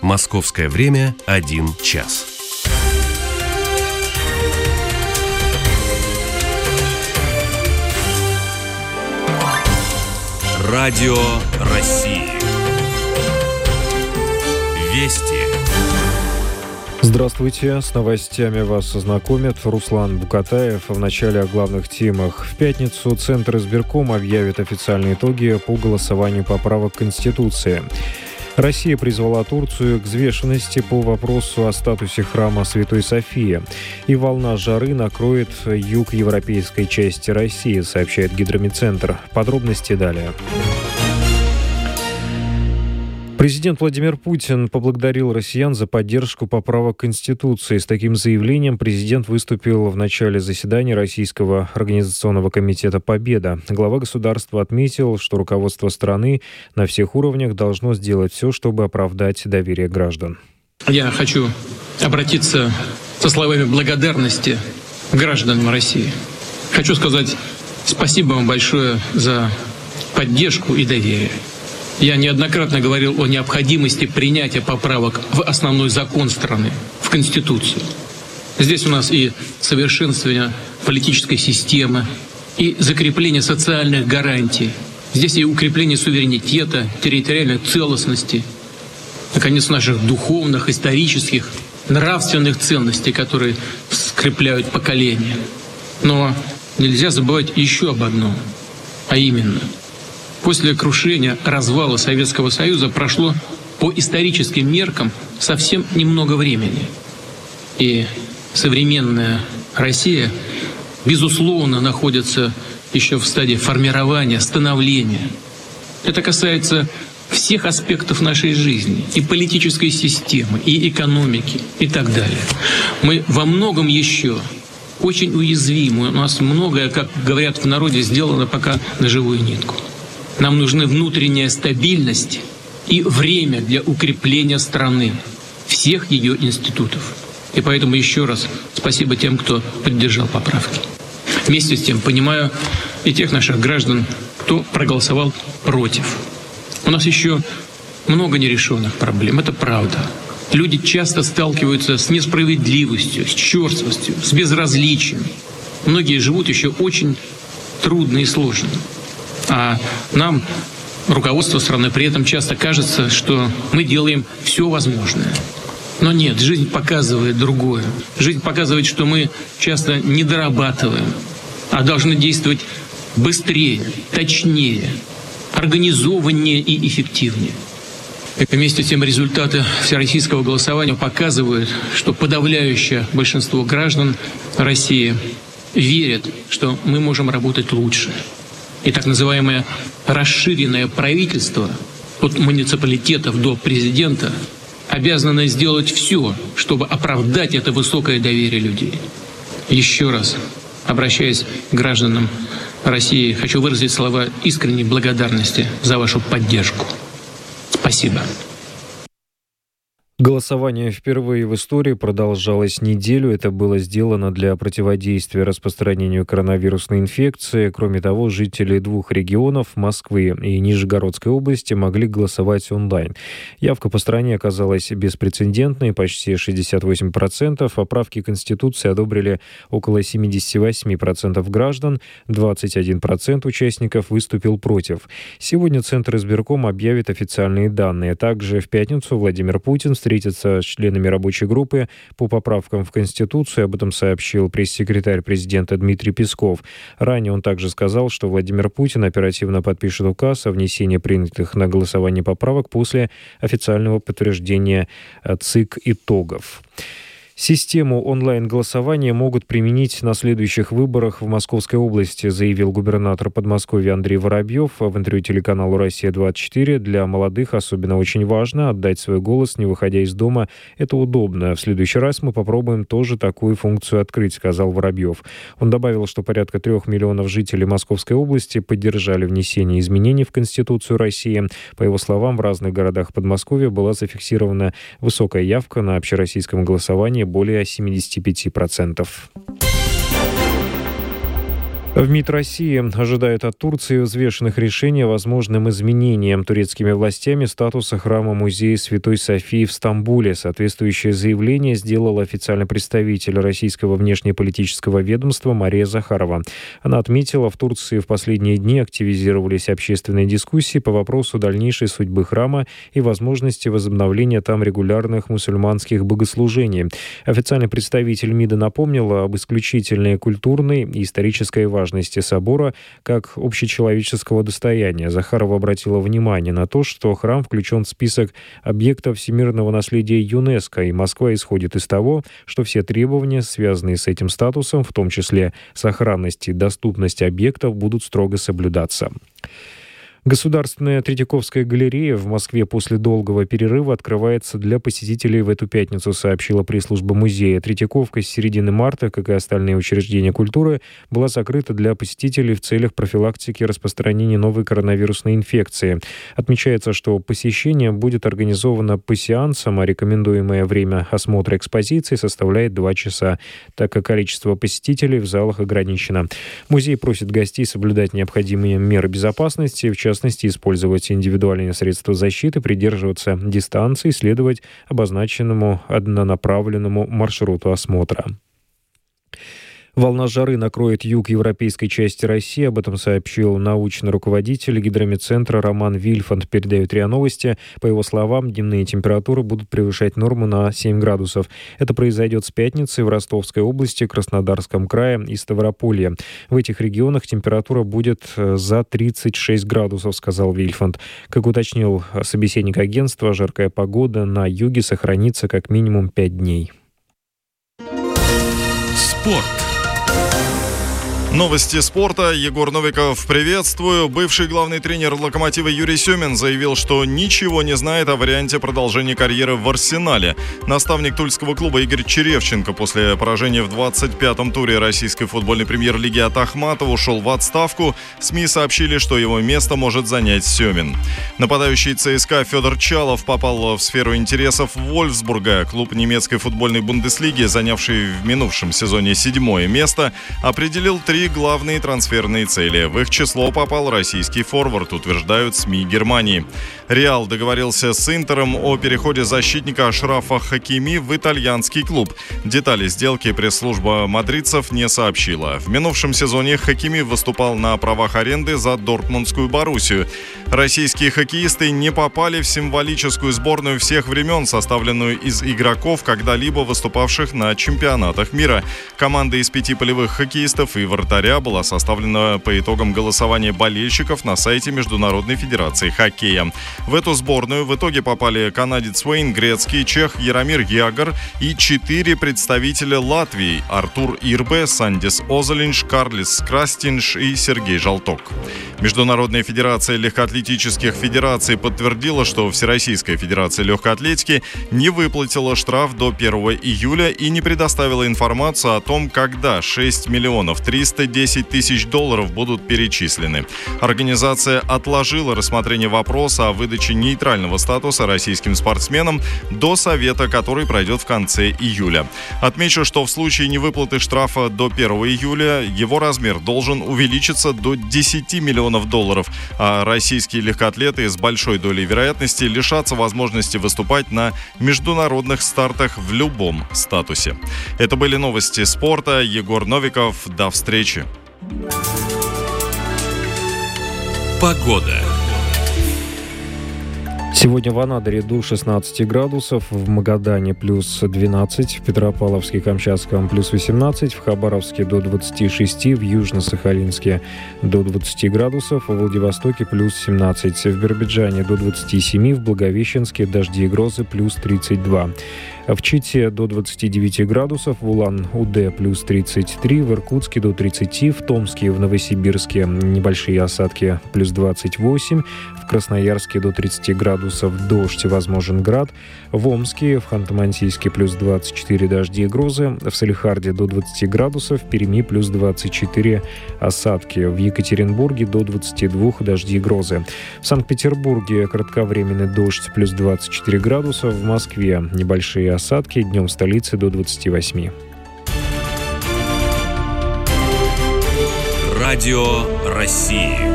Московское время 1 час. Радио России. Вести. Здравствуйте. С новостями вас ознакомит Руслан Букатаев. В начале о главных темах. В пятницу Центр избирком объявит официальные итоги по голосованию поправок к Конституции. Россия призвала Турцию к взвешенности по вопросу о статусе храма Святой Софии. И волна жары накроет юг европейской части России, сообщает Гидрометцентр. Подробности далее. Президент Владимир Путин поблагодарил россиян за поддержку поправок Конституции. С таким заявлением президент выступил в начале заседания Российского организационного комитета «Победа». Глава государства отметил, что руководство страны на всех уровнях должно сделать все, чтобы оправдать доверие граждан. Я хочу обратиться со словами благодарности к гражданам России. Хочу сказать спасибо вам большое за поддержку и доверие. Я неоднократно говорил о необходимости принятия поправок в основной закон страны, в Конституцию. Здесь у нас и совершенствование политической системы, и закрепление социальных гарантий. Здесь и укрепление суверенитета, территориальной целостности, наконец, наших духовных, исторических, нравственных ценностей, которые скрепляют поколения. Но нельзя забывать еще об одном, а именно – после крушения, развала Советского Союза прошло по историческим меркам совсем немного времени. И современная Россия, безусловно, находится еще в стадии формирования, становления. Это касается всех аспектов нашей жизни, и политической системы, и экономики, и так далее. Мы во многом еще очень уязвимы. У нас многое, как говорят в народе, сделано пока на живую нитку. Нам нужны внутренняя стабильность и время для укрепления страны, всех ее институтов. И поэтому еще раз спасибо тем, кто поддержал поправки. Вместе с тем понимаю и тех наших граждан, кто проголосовал против. У нас еще много нерешенных проблем, это правда. Люди часто сталкиваются с несправедливостью, с черствостью, с безразличием. Многие живут еще очень трудно и сложно. А нам, руководство страны, при этом часто кажется, что мы делаем все возможное. Но нет, жизнь показывает другое. Жизнь показывает, что мы часто не дорабатываем, а должны действовать быстрее, точнее, организованнее и эффективнее. И вместе с тем результаты всероссийского голосования показывают, что подавляющее большинство граждан России верят, что мы можем работать лучше. И так называемое расширенное правительство от муниципалитетов до президента обязано сделать все, чтобы оправдать это высокое доверие людей. Еще раз, обращаясь к гражданам России, хочу выразить слова искренней благодарности за вашу поддержку. Спасибо. Голосование впервые в истории продолжалось неделю. Это было сделано для противодействия распространению коронавирусной инфекции. Кроме того, жители двух регионов, Москвы и Нижегородской области, могли голосовать онлайн. Явка по стране оказалась беспрецедентной, почти 68%. Поправки Конституции одобрили около 78% граждан, 21% участников выступил против. Сегодня Центр избирком объявит официальные данные. Также в пятницу Владимир Путин встретиться с членами рабочей группы по поправкам в Конституцию. Об этом сообщил пресс-секретарь президента Дмитрий Песков. Ранее он также сказал, что Владимир Путин оперативно подпишет указ о внесении принятых на голосование поправок после официального подтверждения ЦИК итогов. Систему онлайн-голосования могут применить на следующих выборах в Московской области, заявил губернатор Подмосковья Андрей Воробьев в интервью телеканалу «Россия-24». Для молодых особенно очень важно отдать свой голос, не выходя из дома. Это удобно. В следующий раз мы попробуем тоже такую функцию открыть, сказал Воробьев. Он добавил, что порядка 3 миллионов жителей Московской области поддержали внесение изменений в Конституцию России. По его словам, в разных городах Подмосковья была зафиксирована высокая явка на общероссийском голосовании более 75%. В МИД России ожидают от Турции взвешенных решений о возможном изменении турецкими властями статуса храма-музея Святой Софии в Стамбуле. Соответствующее заявление сделал официальный представитель российского внешнеполитического ведомства Мария Захарова. Она отметила, в Турции в последние дни активизировались общественные дискуссии по вопросу дальнейшей судьбы храма и возможности возобновления там регулярных мусульманских богослужений. Официальный представитель МИДа напомнил об исключительной культурной и исторической важности собора как общечеловеческого достояния. Захарова обратила внимание на то, что храм включен в список объектов всемирного наследия ЮНЕСКО, и Москва исходит из того, что все требования, связанные с этим статусом, в том числе сохранность и доступность объектов, будут строго соблюдаться. Государственная Третьяковская галерея в Москве после долгого перерыва открывается для посетителей в эту пятницу, сообщила пресс-служба музея. Третьяковка с середины марта, как и остальные учреждения культуры, была закрыта для посетителей в целях профилактики распространения новой коронавирусной инфекции. Отмечается, что посещение будет организовано по сеансам, а рекомендуемое время осмотра экспозиции составляет 2 часа, так как количество посетителей в залах ограничено. Музей просит гостей соблюдать необходимые меры безопасности, в частности, использовать индивидуальные средства защиты, придерживаться дистанции, следовать обозначенному однонаправленному маршруту осмотра. Волна жары накроет юг европейской части России. Об этом сообщил научный руководитель гидрометцентра Роман Вильфанд, передает РИА Новости. По его словам, дневные температуры будут превышать норму на 7 градусов. Это произойдет с пятницы в Ростовской области, Краснодарском крае и Ставрополье. В этих регионах температура будет за 36 градусов, сказал Вильфанд. Как уточнил собеседник агентства, жаркая погода на юге сохранится как минимум 5 дней. Спорт. Новости спорта. Егор Новиков, приветствую. Бывший главный тренер «Локомотива» Юрий Семин заявил, что ничего не знает о варианте продолжения карьеры в «Арсенале». Наставник тульского клуба Игорь Черевченко после поражения в 25-м туре российской футбольной премьер-лиги от Ахматова ушел в отставку. СМИ сообщили, что его место может занять Семин. Нападающий ЦСКА Федор Чалов попал в сферу интересов Вольфсбурга. Клуб немецкой футбольной Бундеслиги, занявший в минувшем сезоне 7-е место, определил 3 главные трансферные цели. В их число попал российский форвард, утверждают СМИ Германии. Реал договорился с Интером о переходе защитника Ашрафа Хакими в итальянский клуб. Детали сделки пресс-служба мадридцев не сообщила. В минувшем сезоне Хакими выступал на правах аренды за Дортмундскую Боруссию. Российские хоккеисты не попали в символическую сборную всех времен, составленную из игроков, когда-либо выступавших на чемпионатах мира. Команда из 5 полевых хоккеистов и вратаря была составлена по итогам голосования болельщиков на сайте Международной федерации хоккея. В эту сборную в итоге попали канадец Уэйн Грецкий, чех Яромир Ягор и 4 представителя Латвии: Артур Ирбе, Сандис Озолинш, Карлис Крастинш и Сергей Жалток. Международная федерация легкоатлетических федераций подтвердила, что Всероссийская федерация легкой атлетики не выплатила штраф до 1 июля и не предоставила информацию о том, когда 6 миллионов 310 тысяч долларов будут перечислены. Организация отложила рассмотрение вопроса о выдаче нейтрального статуса российским спортсменам до совета, который пройдет в конце июля. Отмечу, что в случае невыплаты штрафа до 1 июля его размер должен увеличиться до 10 миллионов долларов, а российские легкоатлеты с большой долей вероятности лишатся возможности выступать на международных стартах в любом статусе. Это были новости спорта. Егор Новиков. До встречи. Погода. Сегодня в Анадыре до 16 градусов, в Магадане плюс 12, в Петропавловске, Камчатском плюс 18, в Хабаровске до 26, в Южно-Сахалинске до 20 градусов, в Владивостоке плюс 17, в Биробиджане до 27, в Благовещенске дожди и грозы плюс 32. В Чите до 29 градусов, в Улан-Удэ плюс 33, в Иркутске до 30, в Томске и в Новосибирске небольшие осадки плюс 28, в Красноярске до 30 градусов, дождь, возможен град, в Омске, в Ханты-Мансийске плюс 24, дожди и грозы, в Салехарде до 20 градусов, в Перми плюс 24, осадки, в Екатеринбурге до 22, дожди и грозы, в Санкт-Петербурге кратковременный дождь плюс 24 градуса, в Москве небольшие осадки, днем в столице до 28. Радио России.